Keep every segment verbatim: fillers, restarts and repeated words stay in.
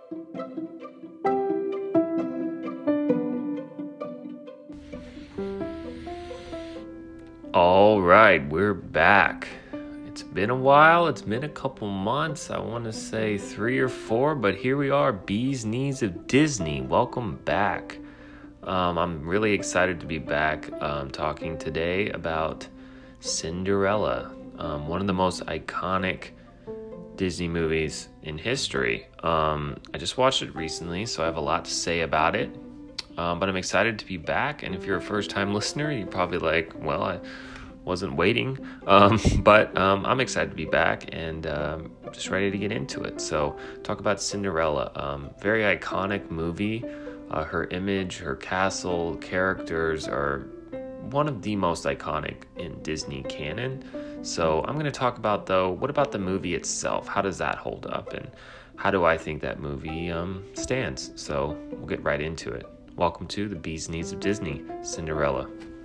All right, we're back. It's been a while. It's been a couple months. I want to say three or four, but here we are, Bee's Knees of Disney. Welcome back. Um, I'm really excited to be back um, talking today about Cinderella, um, one of the most iconic Disney movies in history. Um, I just watched it recently, so I have a lot to say about it. Um, but I'm excited to be back, and if you're a first-time listener, you're probably like, well, I wasn't waiting, um, but um, I'm excited to be back and um, just ready to get into it. So talk about Cinderella, um, very iconic movie. Uh, her image, her castle, characters are one of the most iconic in Disney canon. So I'm going to talk about, though, what about the movie itself? How does that hold up, and how do I think that movie um, stands? So we'll get right into it. Welcome to the Bee's Knees of Disney, Cinderella.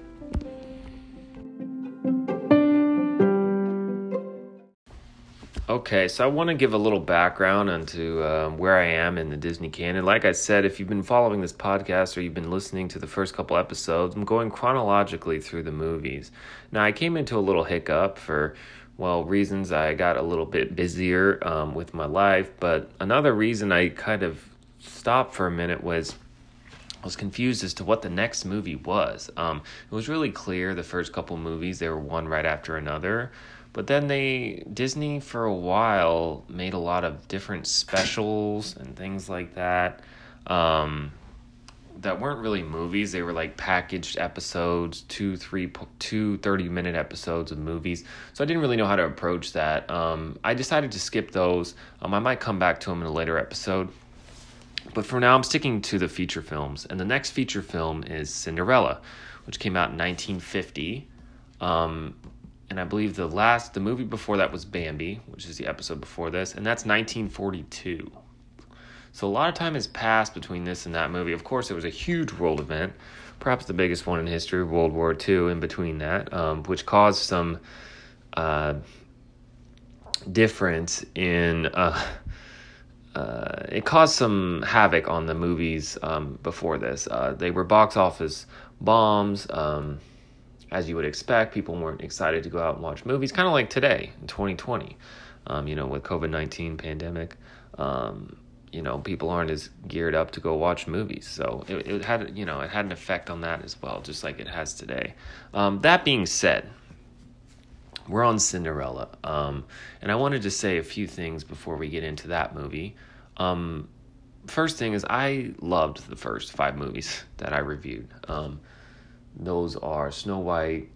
Okay, so I want to give a little background onto uh, where I am in the Disney canon. Like I said, if you've been following this podcast or you've been listening to the first couple episodes, I'm going chronologically through the movies. Now, I came into a little hiccup for, well, reasons. I got a little bit busier um, with my life, but another reason I kind of stopped for a minute was I was confused as to what the next movie was. Um, it was really clear the first couple movies, they were one right after another. But then they, Disney for a while made a lot of different specials and things like that um, that weren't really movies. They were like packaged episodes, two, three, two thirty-minute episodes of movies. So I didn't really know how to approach that. Um, I decided to skip those. Um, I might come back to them in a later episode. But for now, I'm sticking to the feature films. And the next feature film is Cinderella, which came out in nineteen fifty. Um, and I believe the last, the movie before that was Bambi, which is the episode before this. And that's nineteen forty-two. So a lot of time has passed between this and that movie. Of course, it was a huge world event, perhaps the biggest one in history, World War Two, in between that, um, which caused some uh, difference in... Uh, Uh, it caused some havoc on the movies um, before this. Uh, they were box office bombs, um, as you would expect. People weren't excited to go out and watch movies, kind of like today in twenty twenty, um, you know, with covid nineteen pandemic. Um, you know, people aren't as geared up to go watch movies. So it, it had, you know, it had an effect on that as well, just like it has today. Um, that being said, we're on Cinderella, um, and I wanted to say a few things before we get into that movie. Um, first thing is I loved the first five movies that I reviewed. Um, those are Snow White,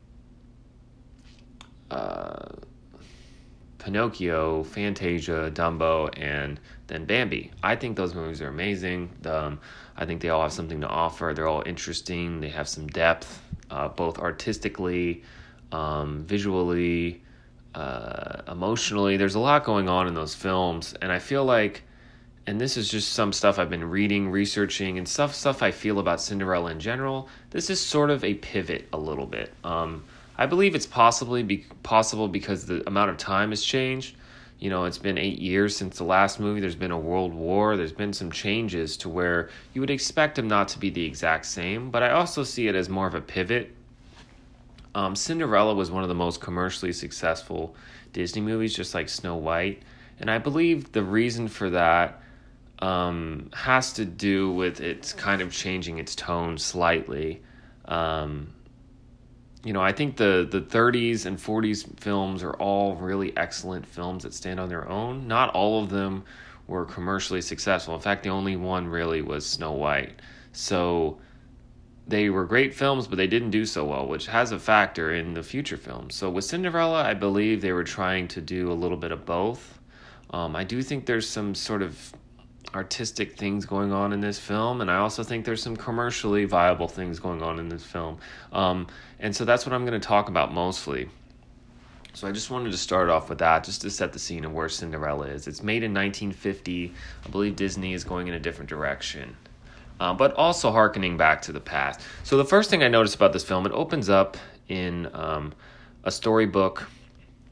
uh, Pinocchio, Fantasia, Dumbo, and then Bambi. I think those movies are amazing. Um, I think they all have something to offer. They're all interesting. They have some depth, uh, both artistically, Um, visually, uh, emotionally. There's a lot going on in those films, and I feel like, and this is just some stuff I've been reading, researching, and stuff stuff I feel about Cinderella in general. This is sort of a pivot a little bit. Um, I believe it's possibly be, possible because the amount of time has changed. You know, it's been eight years since the last movie. There's been a world war. There's been some changes to where you would expect them not to be the exact same, but I also see it as more of a pivot. Um, Cinderella was one of the most commercially successful Disney movies, just like Snow White. And I believe the reason for that um, has to do with its kind of changing its tone slightly. Um, you know, I think the, the thirties and forties films are all really excellent films that stand on their own. Not all of them were commercially successful. In fact, the only one really was Snow White. So they were great films, but they didn't do so well, which has a factor in the future films. So with Cinderella, I believe they were trying to do a little bit of both. Um, I do think there's some sort of artistic things going on in this film, and I also think there's some commercially viable things going on in this film. Um, and so that's what I'm going to talk about mostly. So I just wanted to start off with that, just to set the scene of where Cinderella is. It's made in nineteen fifty. I believe Disney is going in a different direction. Uh, but also hearkening back to the past. So the first thing I noticed about this film, it opens up in um, a storybook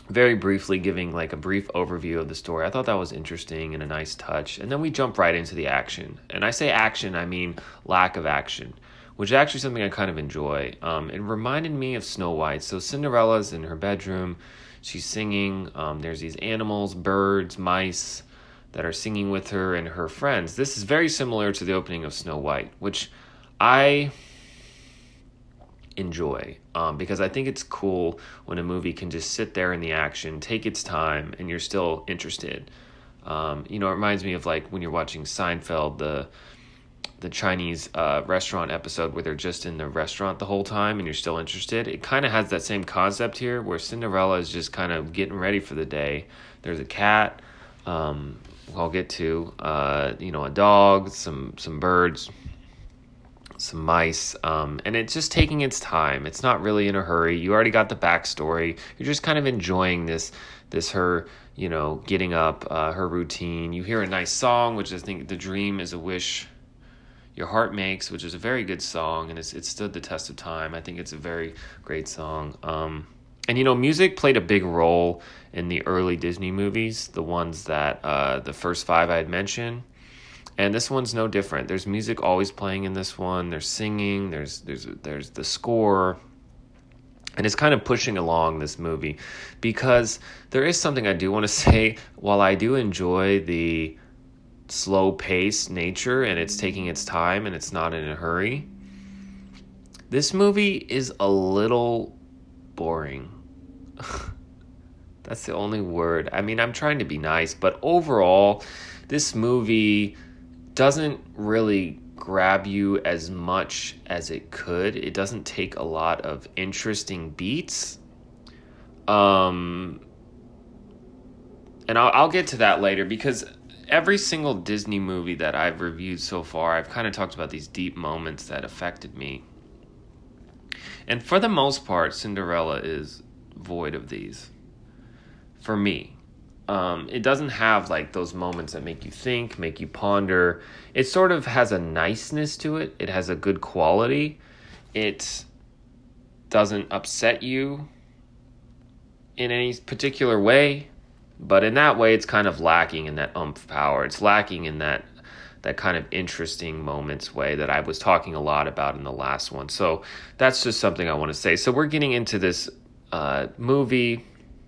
very briefly giving like a brief overview of the story. I thought that was interesting and a nice touch. And then we jump right into the action. And I say action, I mean lack of action, which is actually something I kind of enjoy. Um, it reminded me of Snow White. So Cinderella's in her bedroom. She's singing. Um, there's these animals, birds, mice that are singing with her and her friends. This is very similar to the opening of Snow White, which I enjoy um, because I think it's cool when a movie can just sit there in the action, take its time, and you're still interested. Um, you know, it reminds me of like when you're watching Seinfeld, the the Chinese uh, restaurant episode where they're just in the restaurant the whole time and you're still interested. It kind of has that same concept here where Cinderella is just kind of getting ready for the day. There's a cat, um, I'll get to, uh, you know, a dog, some some birds, some mice, um, and it's just taking its time. It's not really in a hurry. You already got the backstory. You're just kind of enjoying this, this her, you know, getting up, uh, her routine. You hear a nice song, which I think "The Dream is a Wish Your Heart Makes," which is a very good song, and it's it stood the test of time. I think it's a very great song. Um, and you know, music played a big role in the early Disney movies, the ones that uh, the first five I had mentioned. And this one's no different. There's music always playing in this one. There's singing. There's there's there's the score, and it's kind of pushing along this movie, because there is something I do want to say. While I do enjoy the slow pace nature and it's taking its time and it's not in a hurry, this movie is a little boring. That's the only word. I mean, I'm trying to be nice, but overall, this movie doesn't really grab you as much as it could. It doesn't take a lot of interesting beats. Um, and I'll, I'll get to that later, because every single Disney movie that I've reviewed so far, I've kind of talked about these deep moments that affected me. And for the most part, Cinderella is void of these. For me. Um, it doesn't have like those moments that make you think, make you ponder. It sort of has a niceness to it. It has a good quality. It doesn't upset you in any particular way. But in that way, it's kind of lacking in that oomph power. It's lacking in that that kind of interesting moments way that I was talking a lot about in the last one. So that's just something I want to say. So we're getting into this uh, movie,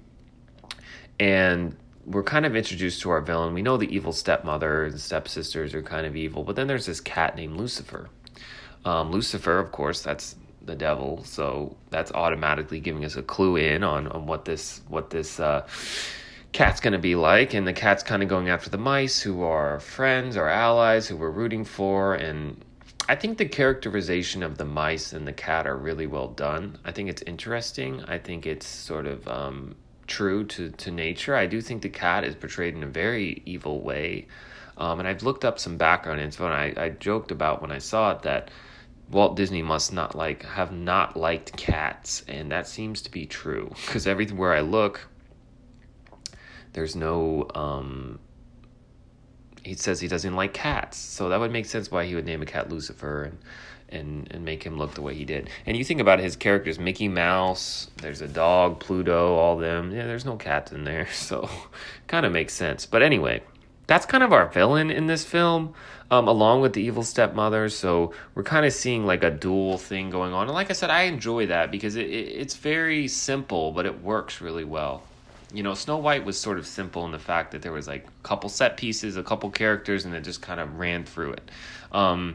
and we're kind of introduced to our villain. We know the evil stepmother and stepsisters are kind of evil, but then there's this cat named Lucifer. Um, Lucifer, of course, that's the devil, so that's automatically giving us a clue in on, on what this what this uh, cat's going to be like. And the cat's kind of going after the mice, who are friends or allies who we're rooting for. And I think the characterization of the mice and the cat are really well done. I think it's interesting. I think it's sort of um, true to, to nature. I do think the cat is portrayed in a very evil way. Um, and I've looked up some background info, and I, I joked about when I saw it that Walt Disney must not like have not liked cats, and that seems to be true, because everywhere I look, there's no, um, he says he doesn't like cats, so that would make sense why he would name a cat Lucifer and, and, and make him look the way he did. And you think about his characters, Mickey Mouse, there's a dog, Pluto, all them, yeah, there's no cats in there, so kind of makes sense. But anyway, that's kind of our villain in this film, um, along with the evil stepmother. So we're kind of seeing like a dual thing going on. And like I said, I enjoy that because it, it, it's very simple, but it works really well. You know, Snow White was sort of simple in the fact that there was like a couple set pieces, a couple characters, and it just kind of ran through it. Um,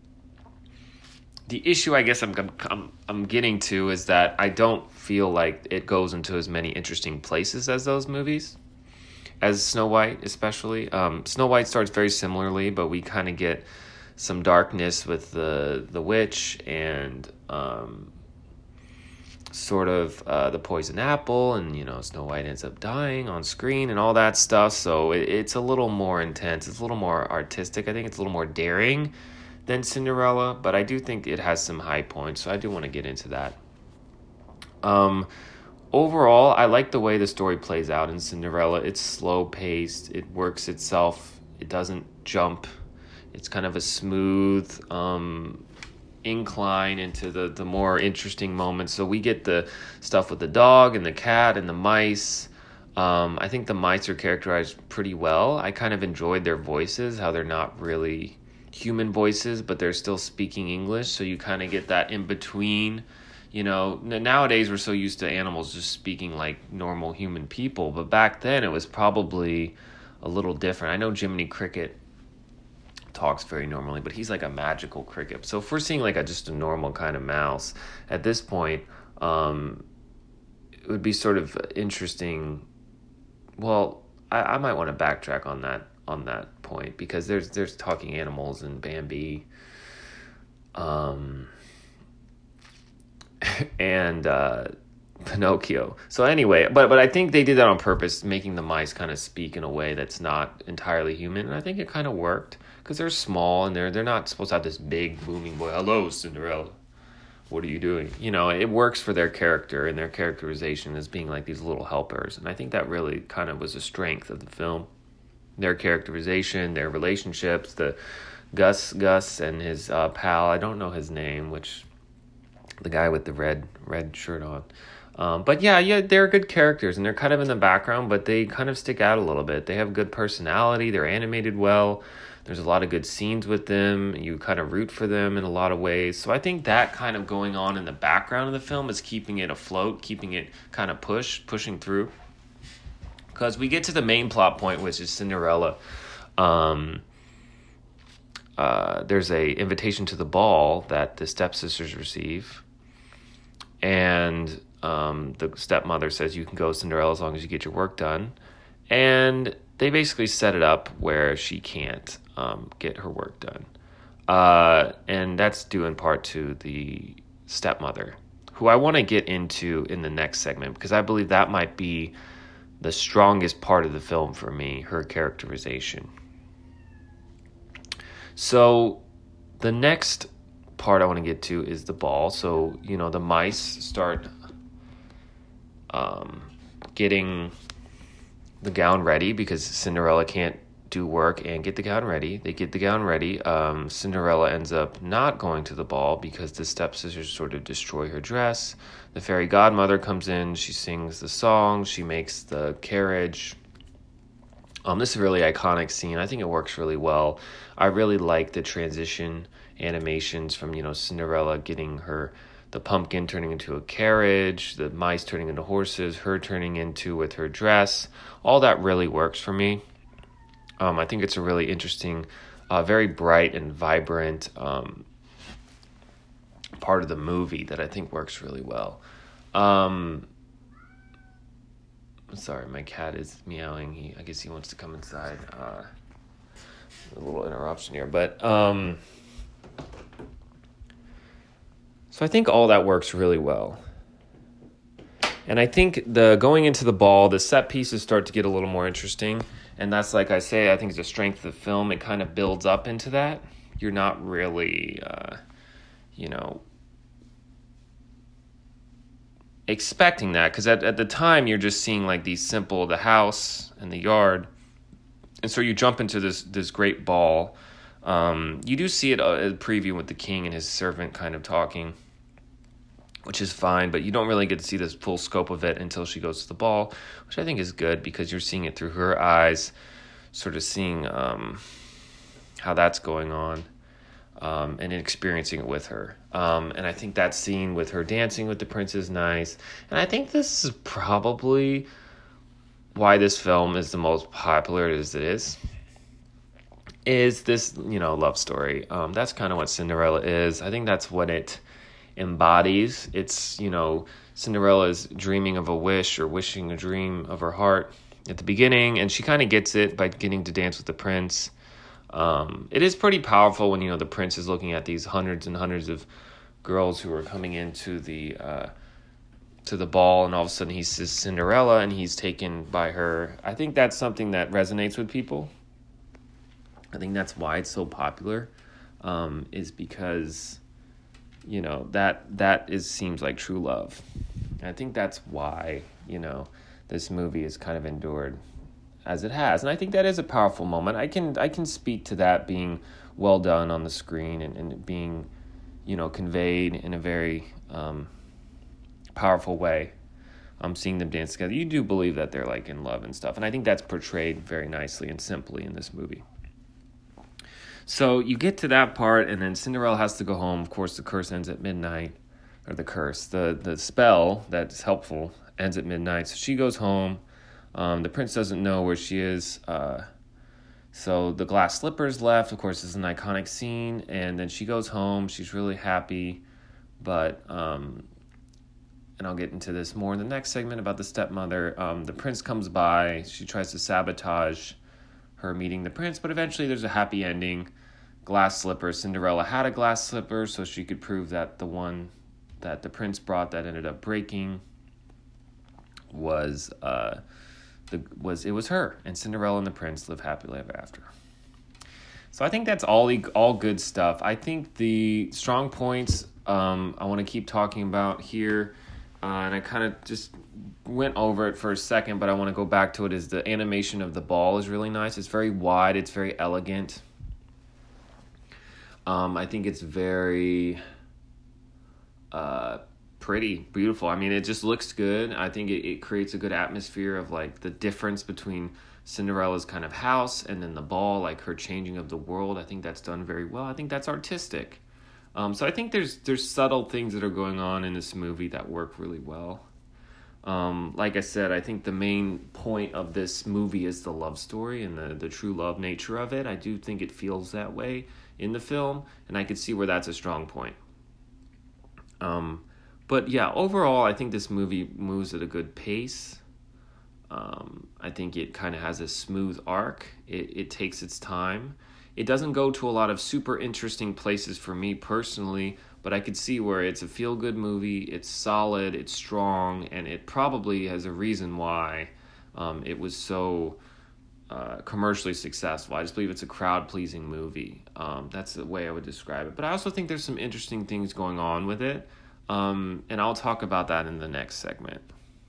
the issue I guess I'm, I'm I'm getting to is that I don't feel like it goes into as many interesting places as those movies. As Snow White, especially. Um, Snow White starts very similarly, but we kind of get some darkness with the the witch and um, sort of uh, the poison apple, and, you know, Snow White ends up dying on screen and all that stuff. So it, it's a little more intense. It's a little more artistic. I think it's a little more daring than Cinderella, but I do think it has some high points, so I do want to get into that. Um... Overall, I like the way the story plays out in Cinderella. It's slow-paced. It works itself. It doesn't jump. It's kind of a smooth, um, incline into the, the more interesting moments. So we get the stuff with the dog and the cat and the mice. Um, I think the mice are characterized pretty well. I kind of enjoyed their voices, how they're not really human voices, but they're still speaking English. So you kind of get that in between. You know, nowadays we're so used to animals just speaking like normal human people, but back then it was probably a little different. I know Jiminy Cricket talks very normally, but he's like a magical cricket. So if we're seeing like a just a normal kind of mouse at this point, um, it would be sort of interesting. Well, I, I might want to backtrack on that on that point because there's there's talking animals in Bambi, um, and uh, Pinocchio. So anyway, but but I think they did that on purpose, making the mice kind of speak in a way that's not entirely human, and I think it kind of worked because they're small and they're they're not supposed to have this big booming voice. Hello, Cinderella. What are you doing? You know, it works for their character and their characterization as being like these little helpers. And I think that really kind of was a strength of the film. Their characterization, their relationships, the Gus Gus and his uh, pal, I don't know his name, which the guy with the red red shirt on. Um, but yeah, yeah, they're good characters and they're kind of in the background, but they kind of stick out a little bit. They have good personality. They're animated well. There's a lot of good scenes with them. You kind of root for them in a lot of ways. So I think that kind of going on in the background of the film is keeping it afloat, keeping it kind of push, pushing through. Because we get to the main plot point, which is Cinderella. Um, uh, there's a invitation to the ball that the stepsisters receive. And um, the stepmother says you can go, Cinderella, as long as you get your work done. And they basically set it up where she can't um, get her work done. Uh, and that's due in part to the stepmother, who I want to get into in the next segment, because I believe that might be the strongest part of the film for me, her characterization. So the next part I want to get to is the ball. So, you know, the mice start um, getting the gown ready because Cinderella can't do work and get the gown ready. They get the gown ready. Um, Cinderella ends up not going to the ball because the stepsisters sort of destroy her dress. The fairy godmother comes in. She sings the song. She makes the carriage. Um, this is a really iconic scene. I think it works really well. I really like the transition animations from, you know, Cinderella getting her, the pumpkin turning into a carriage, the mice turning into horses, her turning into with her dress. All that really works for me. Um, I think it's a really interesting, uh, very bright and vibrant um, part of the movie that I think works really well. Um, sorry, my cat is meowing. He, I guess he wants to come inside. Uh, a little interruption here, but um, so I think all that works really well. And I think the going into the ball, the set pieces start to get a little more interesting. And that's, like I say, I think it's a strength of the film. It kind of builds up into that. You're not really, uh, you know, expecting that. Because at, at the time, you're just seeing, like, these simple, the house and the yard. And so you jump into this this great ball. Um, you do see it uh, a preview with the king and his servant kind of talking, which is fine, but you don't really get to see the full scope of it until she goes to the ball, which I think is good because you're seeing it through her eyes, sort of seeing um, how that's going on um, and experiencing it with her. Um, and I think that scene with her dancing with the prince is nice. And I think this is probably why this film is the most popular as it is, is this, you know, love story. Um, that's kind of what Cinderella is. I think that's what it embodies. It's, you know, Cinderella's dreaming of a wish or wishing a dream of her heart at the beginning, and she kind of gets it by getting to dance with the prince. Um, it is pretty powerful when, you know, the prince is looking at these hundreds and hundreds of girls who are coming into the uh, to the ball, and all of a sudden he sees Cinderella and he's taken by her. I think that's something that resonates with people. I think that's why it's so popular, um, is because, you know, that that is seems like true love. And I think that's why, you know, this movie is kind of endured as it has. And I think that is a powerful moment. I can I can speak to that being well done on the screen and, and being, you know, conveyed in a very um, powerful way. Um, seeing them dance together, you do believe that they're like in love and stuff, and I think that's portrayed very nicely and simply in this movie. So you get to that part, and then Cinderella has to go home. Of course, the curse ends at midnight, or the curse, the the spell that's helpful ends at midnight. So she goes home. Um, the prince doesn't know where she is. Uh, so the glass slippers left. Of course, it's an iconic scene. And then she goes home. She's really happy. But, um, and I'll get into this more in the next segment about the stepmother. Um, the prince comes by. She tries to sabotage her meeting the prince. But eventually there's a happy ending. Glass slipper. Cinderella had a glass slipper so she could prove that the one that the prince brought that ended up breaking was... Uh, The, was it was her, and Cinderella and the prince live happily ever after. So I think that's all all good stuff. I think the strong points um, I want to keep talking about here, uh, and I kind of just went over it for a second, but I want to go back to it. Is the animation of the ball is really nice. It's very wide. It's very elegant. Um, I think it's very. Uh, pretty beautiful. I mean, it just looks good. I think it, it creates a good atmosphere of like the difference between Cinderella's kind of house and then the ball, like her changing of the world. I think that's done very well. I think that's artistic. Um, so I think there's there's subtle things that are going on in this movie that work really well. Um, like I said, I think the main point of this movie is the love story and the, the true love nature of it. I do think it feels that way in the film, and I could see where that's a strong point. Um, But yeah, overall, I think this movie moves at a good pace. Um, I think it kind of has a smooth arc. It, it takes its time. It doesn't go to a lot of super interesting places for me personally, but I could see where it's a feel-good movie. It's solid, it's strong, and it probably has a reason why um, it was so uh, commercially successful. I just believe it's a crowd-pleasing movie. Um, that's the way I would describe it. But I also think there's some interesting things going on with it. Um, and I'll talk about that in the next segment.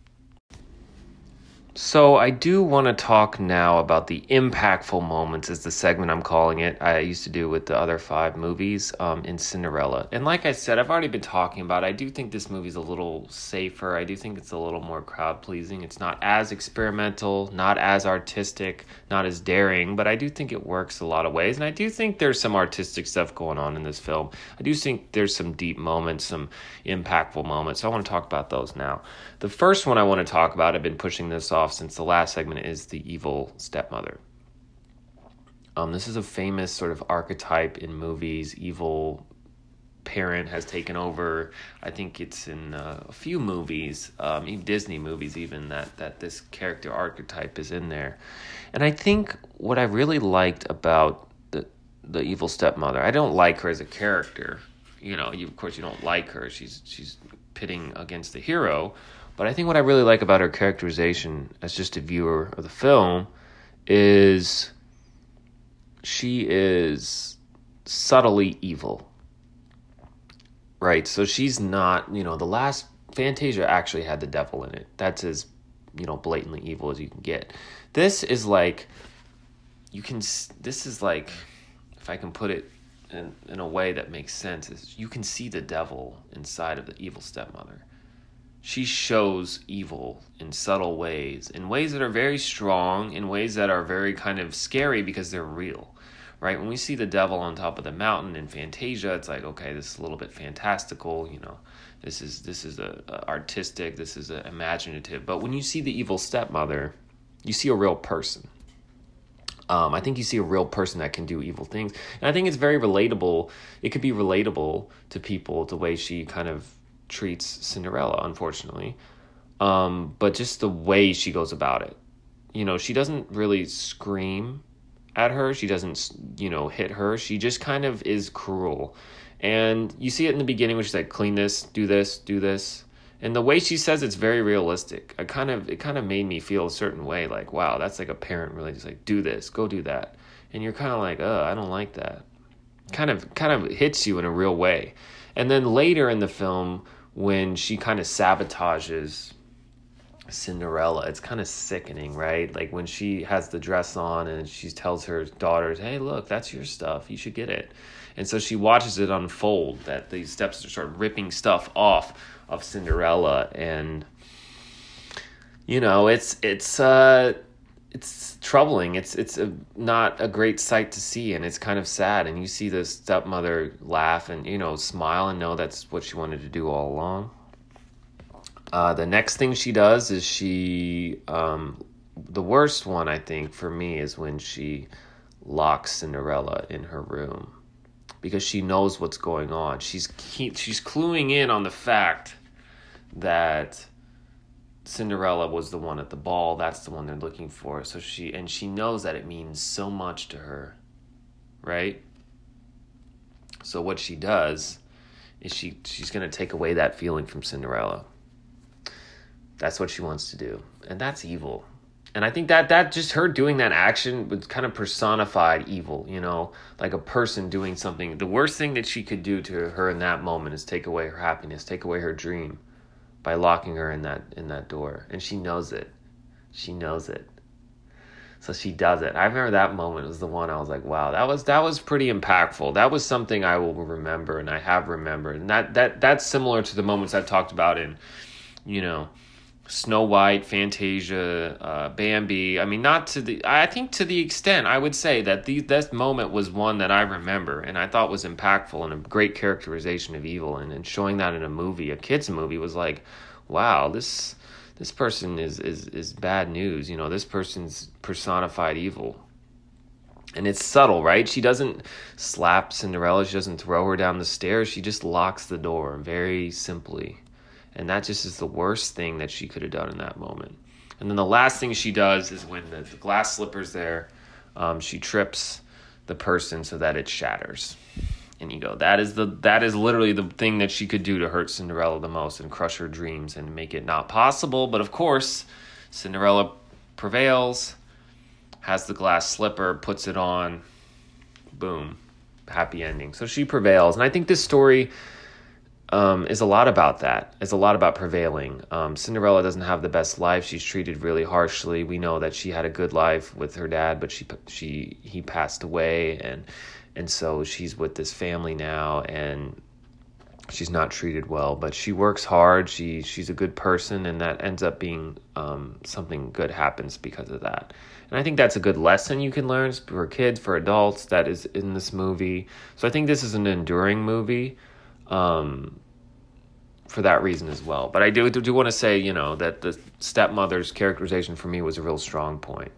So I do want to talk now about the impactful moments, is the segment I'm calling it. I used to do with the other five movies um, in Cinderella. And like I said, I've already been talking about it. I do think this movie's a little safer. I do think it's a little more crowd-pleasing. It's not as experimental, not as artistic, not as daring, but I do think it works a lot of ways. And I do think there's some artistic stuff going on in this film. I do think there's some deep moments, some impactful moments. So I want to talk about those now. The first one I want to talk about, I've been pushing this off since the last segment, is the evil stepmother. Um, this is a famous sort of archetype in movies. Evil parent has taken over. I think it's in uh, a few movies, um, even Disney movies even, that, that this character archetype is in there. And I think what I really liked about the the evil stepmother, I don't like her as a character. You know, you, of course you don't like her. She's she's pitting against the hero. But I think what I really like about her characterization as just a viewer of the film is she is subtly evil, right? So she's not, you know, the last Fantasia actually had the devil in it. That's as, you know, blatantly evil as you can get. This is like, you can, this is like, if I can put it in, in a way that makes sense, is you can see the devil inside of the evil stepmother. She shows evil in subtle ways, in ways that are very strong, in ways that are very kind of scary because they're real, right? When we see the devil on top of the mountain in Fantasia, it's like, okay, this is a little bit fantastical, you know, this is this is a, a artistic, this is a imaginative. But when you see the evil stepmother, you see a real person. Um, I think you see a real person that can do evil things. And I think it's very relatable. It could be relatable to people, the way she kind of treats Cinderella, unfortunately. Um, but just the way she goes about it. You know, she doesn't really scream at her. She doesn't, you know, hit her. She just kind of is cruel. And you see it in the beginning when she's like, clean this, do this, do this. And the way she says it's very realistic. I kind of, it kind of made me feel a certain way, like, wow, that's like a parent really just like, do this, go do that. And you're kind of like, oh, I don't like that. Kind of, kind of hits you in a real way. And then later in the film, when she kind of sabotages Cinderella. It's kind of sickening, right? Like when she has the dress on and she tells her daughters, hey, look, that's your stuff. You should get it. And so she watches it unfold, that these stepsisters start ripping stuff off of Cinderella. And, you know, it's, it's, uh, it's troubling. It's, it's a, not a great sight to see. And it's kind of sad. And you see the stepmother laugh and, you know, smile and know that's what she wanted to do all along. Uh, the next thing she does is she, um, the worst one, I think, for me is when she locks Cinderella in her room because she knows what's going on. She's she's cluing in on the fact that Cinderella was the one at the ball. That's the one they're looking for. So she, and she knows that it means so much to her, right? So what she does is she she's going to take away that feeling from Cinderella. That's what she wants to do. And that's evil. And I think that that just her doing that action was kind of personified evil, you know, like a person doing something. The worst thing that she could do to her in that moment is take away her happiness, take away her dream by locking her in that in that door. And she knows it. She knows it. So she does it. I remember that moment was the one I was like, wow, that was that was pretty impactful. That was something I will remember and I have remembered. And that that that's similar to the moments I've talked about in, you know, Snow White, Fantasia, uh, Bambi. I mean, not to the, I think to the extent I would say that the, this moment was one that I remember and I thought was impactful and a great characterization of evil. And, and showing that in a movie, a kid's movie, was like, wow, this this person is, is, is bad news. You know, this person's personified evil. And it's subtle, right? She doesn't slap Cinderella. She doesn't throw her down the stairs. She just locks the door very simply. And that just is the worst thing that she could have done in that moment. And then the last thing she does is when the, the glass slipper's there, um, she trips the person so that it shatters. And you go, that is the that is literally the thing that she could do to hurt Cinderella the most and crush her dreams and make it not possible. But of course, Cinderella prevails, has the glass slipper, puts it on, boom, happy ending. So she prevails. And I think this story Um, is a lot about that. It's a lot about prevailing. Um, Cinderella doesn't have the best life. She's treated really harshly. We know that she had a good life with her dad, but she she he passed away, and and so she's with this family now, and she's not treated well. But she works hard. She she's a good person, and that ends up being um, something good happens because of that. And I think that's a good lesson you can learn for kids, for adults. That is in this movie. So I think this is an enduring movie. Um, for that reason as well. But I do, do, do want to say, you know, that the stepmother's characterization for me was a real strong point.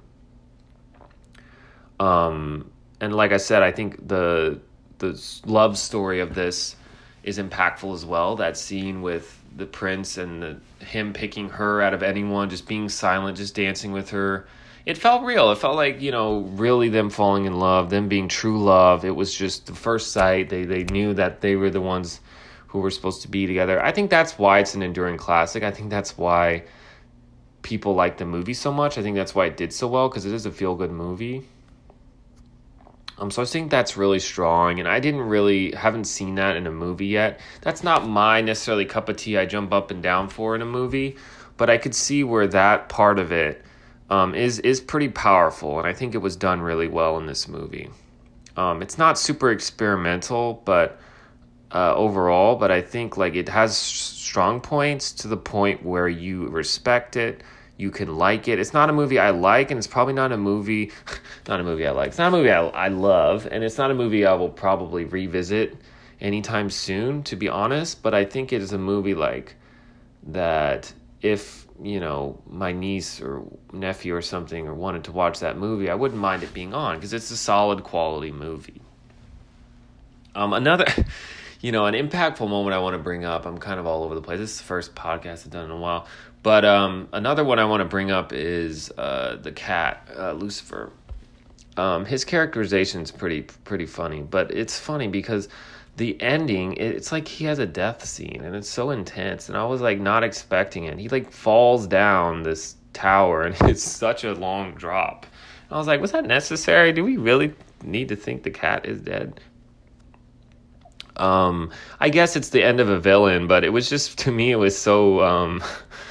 Um, and like I said, I think the the love story of this is impactful as well. That scene with the prince and the, him picking her out of anyone, just being silent, just dancing with her. It felt real. It felt like, you know, really them falling in love, them being true love. It was just the first sight. They they knew that they were the ones who were supposed to be together. I think that's why it's an enduring classic. I think that's why people like the movie so much. I think that's why it did so well, because it is a feel-good movie. Um, so I think that's really strong, and I didn't really, haven't seen that in a movie yet. That's not my necessarily cup of tea I jump up and down for in a movie, but I could see where that part of it Um, is is pretty powerful, and I think it was done really well in this movie. Um, it's not super experimental, but uh, overall, but I think like it has strong points to the point where you respect it, you can like it. It's not a movie I like, and it's probably not a movie, not a movie I like. It's not a movie I, I love, and it's not a movie I will probably revisit anytime soon, to be honest. But I think it is a movie like that. If, you know, my niece or nephew or something or wanted to watch that movie, I wouldn't mind it being on because it's a solid quality movie. Um, another, you know, an impactful moment I want to bring up, I'm kind of all over the place. This is the first podcast I've done in a while. But um, another one I want to bring up is uh, the cat, uh, Lucifer. Um, his characterization is pretty, pretty funny, but it's funny because the ending, it's like he has a death scene, and it's so intense, and I was like not expecting it. He like falls down this tower, and it's such a long drop. And I was like, was that necessary? Do we really need to think the cat is dead? Um, I guess it's the end of a villain, but it was just, to me, it was so um,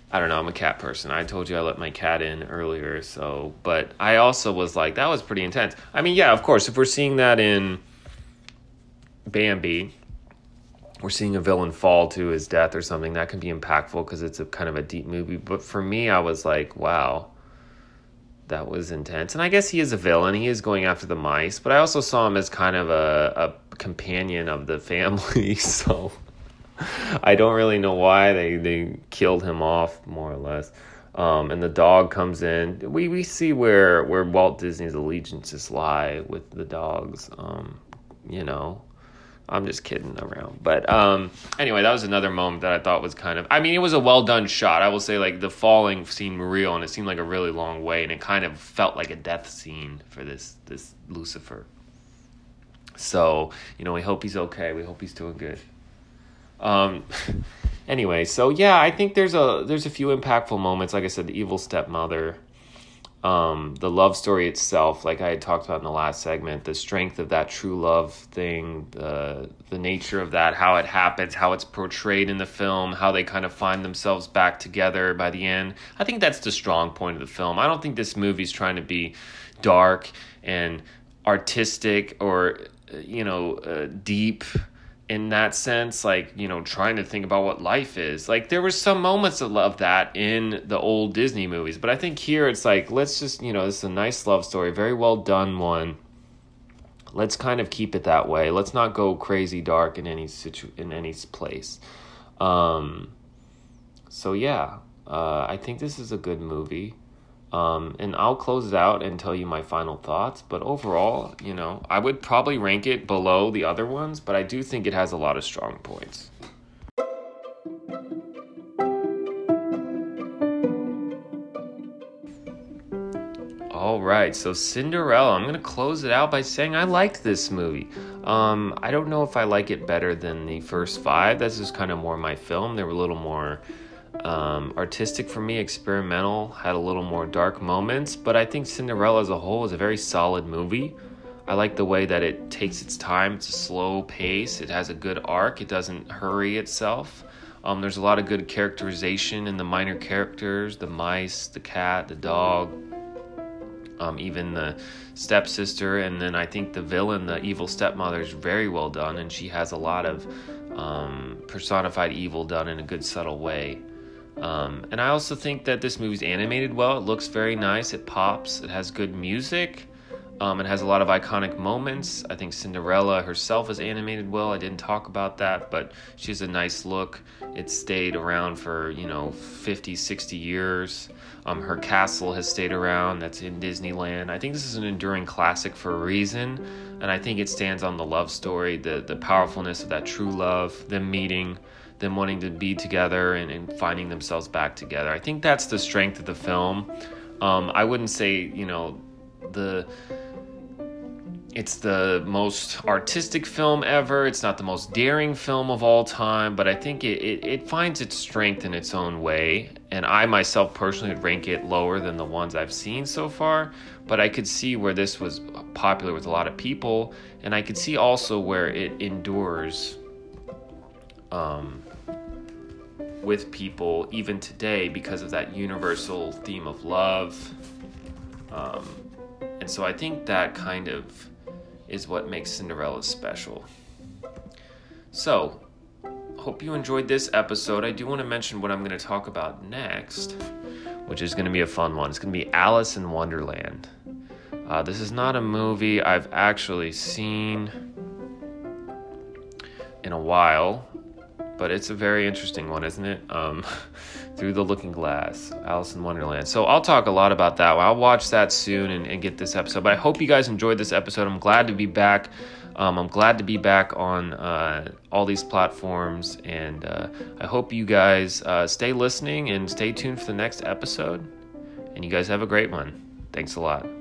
I don't know, I'm a cat person. I told you I let my cat in earlier, so, but I also was like, that was pretty intense. I mean, yeah, of course, if we're seeing that in Bambi, we're seeing a villain fall to his death or something, that can be impactful because it's a kind of a deep movie. But for me, I was like, wow, that was intense. And I guess he is a villain. He is going after the mice, but I also saw him as kind of a, a companion of the family, so I don't really know why they, they killed him off, more or less. Um, and the dog comes in. We we see where, where Walt Disney's allegiances lie with the dogs. Um, you know, I'm just kidding around. But um, anyway, that was another moment that I thought was kind of... I mean, it was a well-done shot. I will say, like, the falling seemed real, and it seemed like a really long way, and it kind of felt like a death scene for this, this Lucifer. So, you know, we hope he's okay. We hope he's doing good. Um, anyway, so yeah, I think there's a there's a few impactful moments. Like I said, the evil stepmother, um, the love story itself, like I had talked about in the last segment, the strength of that true love thing, the the nature of that, how it happens, how it's portrayed in the film, how they kind of find themselves back together by the end. I think that's the strong point of the film. I don't think this movie's trying to be dark and artistic or, you know, uh, deep in that sense, like, you know, trying to think about what life is. Like, there were some moments of love that in the old Disney movies, but I think here it's like, let's just, you know, this is a nice love story, very well done one. Let's kind of keep it that way. Let's not go crazy dark in any situ in any place. Um, so yeah, uh, I think this is a good movie. Um, and I'll close it out and tell you my final thoughts. But overall, you know, I would probably rank it below the other ones, but I do think it has a lot of strong points. All right, so Cinderella, I'm going to close it out by saying I liked this movie. Um, I don't know if I like it better than the first five. This is kind of more my film. They were a little more... Um, artistic for me, experimental, had a little more dark moments, but I think Cinderella as a whole is a very solid movie. I like the way that it takes its time. It's a slow pace. It has a good arc. It doesn't hurry itself. Um, there's a lot of good characterization in the minor characters, the mice, the cat, the dog, um, even the stepsister, and then I think the villain, the evil stepmother, is very well done, and she has a lot of um, personified evil done in a good, subtle way. Um, and I also think that this movie's animated well. It looks very nice. It pops. It has good music. Um, it has a lot of iconic moments. I think Cinderella herself is animated well. I didn't talk about that, but she has a nice look. It stayed around for, you know, fifty, sixty years. Um, her castle has stayed around. That's in Disneyland. I think this is an enduring classic for a reason. And I think it stands on the love story, the, the powerfulness of that true love, them meeting, them wanting to be together and, and finding themselves back together. I think that's the strength of the film. Um, I wouldn't say, you know, the it's the most artistic film ever. It's not the most daring film of all time, but I think it, it, it finds its strength in its own way. And I myself personally would rank it lower than the ones I've seen so far, but I could see where this was popular with a lot of people, and I could see also where it endures um, with people even today because of that universal theme of love. Um, and so I think that kind of is what makes Cinderella special. So, hope you enjoyed this episode. I do want to mention what I'm going to talk about next, which is going to be a fun one. It's going to be Alice in Wonderland. Uh, this is not a movie I've actually seen in a while, but it's a very interesting one, isn't it? Um, Through the Looking Glass, Alice in Wonderland. So I'll talk a lot about that. I'll watch that soon and, and get this episode. But I hope you guys enjoyed this episode. I'm glad to be back. Um, I'm glad to be back on uh, all these platforms. And uh, I hope you guys uh, stay listening and stay tuned for the next episode. And you guys have a great one. Thanks a lot.